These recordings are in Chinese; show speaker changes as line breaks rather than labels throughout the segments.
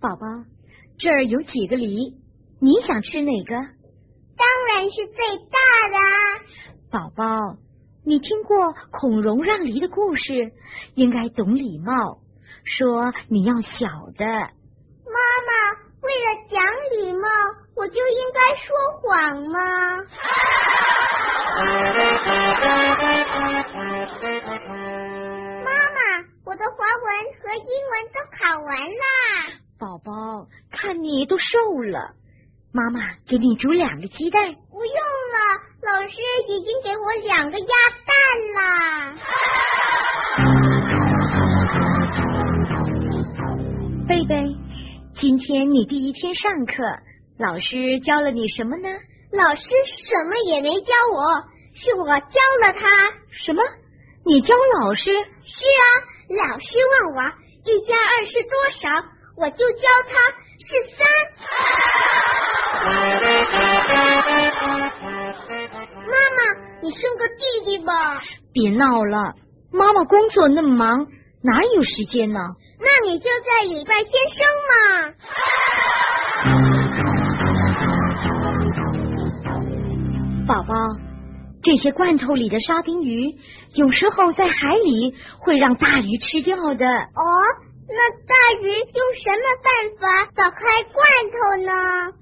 宝宝，这儿有几个梨，你想吃哪个？
当然是最大的啊。
宝宝，你听过孔融让梨的故事，应该懂礼貌，说你要小的。
妈妈，为了讲礼貌，我就应该说谎吗？妈妈，我的华文和英文都考完啦。
宝宝，看你都瘦了，妈妈给你煮2个鸡蛋。
不用了，老师已经给我2个鸭蛋啦。
贝贝，今天你第1天上课，老师教了你什么呢？
老师什么也没教我，是我教了他。
什么？你教老师？
是啊，老师问我1加2是多少，我就教他是3。妈妈，你生个弟弟吧。
别闹了，妈妈工作那么忙，哪有时间呢？
那你就在礼拜天生嘛。
宝宝，这些罐头里的沙丁鱼有时候在海里会让大鱼吃掉的。
哦，那大鱼用什么办法打开罐头呢？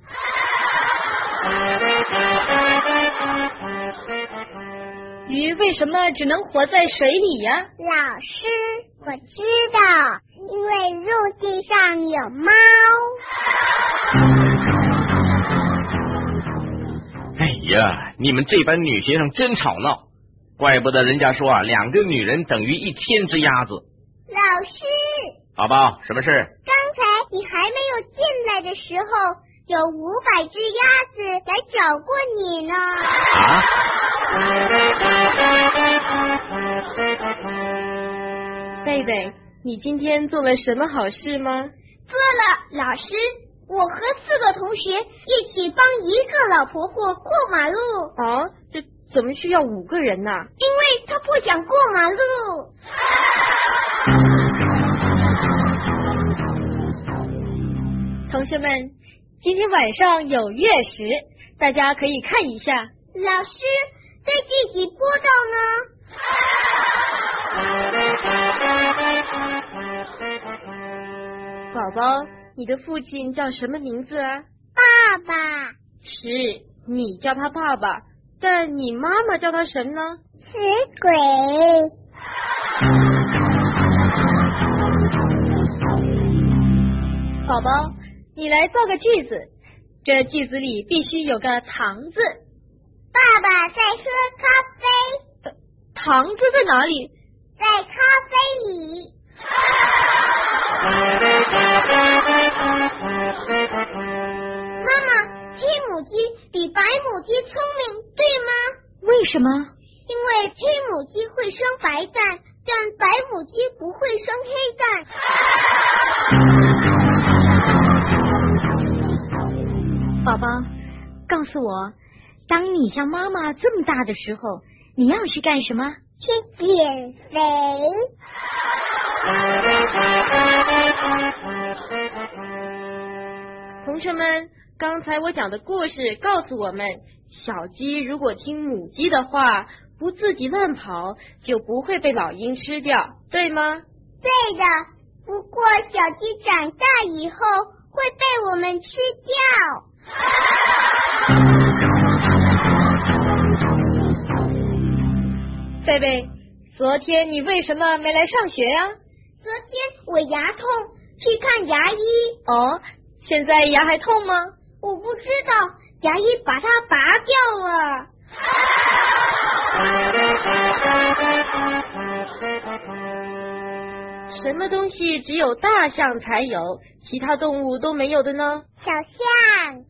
鱼为什么只能活在水里呀？
老师，我知道，因为陆地上有猫。
哎呀，你们这班女学生真吵闹，怪不得人家说啊，2个女人等于1千只鸭子。
老师，
宝宝，什么事？
刚才你还没有进来的时候，有500只鸭子来找过你呢。
啊？
贝贝，你今天做了什么好事吗？
做了，老师，我和4个同学一起帮1个老婆婆过马路。
啊，这怎么需要5个人呢？
因为她不想过马路。
同学们，今天晚上有月食，大家可以看一下。
老师，在第几波道呢？
宝宝，你的父亲叫什么名字啊？
爸爸。
是，你叫他爸爸，但你妈妈叫他什么呢？
死鬼。
宝宝，你来造个句子，这句子里必须有个糖字。
爸爸在喝咖啡。
糖字在哪里？
在咖啡里。妈妈，黑母鸡比白母鸡聪明，对吗？
为什么？
因为黑母鸡会生白蛋，但白母鸡不会生黑蛋。
宝宝，告诉我，当你像妈妈这么大的时候，你要去干什么？
去减肥。
同学们，刚才我讲的故事告诉我们，小鸡如果听母鸡的话，不自己乱跑，就不会被老鹰吃掉，对吗？
对的，不过小鸡长大以后会被我们吃掉。
贝贝，昨天你为什么没来上学呀？
昨天我牙痛，去看牙医。
哦，现在牙还痛吗？
我不知道，牙医把它拔掉了。
什么东西只有大象才有，其他动物都没有的呢？
小象。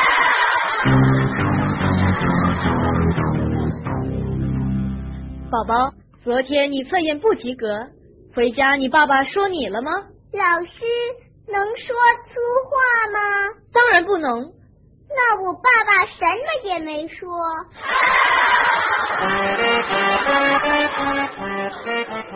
宝宝，昨天你测验不及格，回家你爸爸说你了吗？
老师，能说粗话吗？
当然不能。
那我爸爸什么也没说。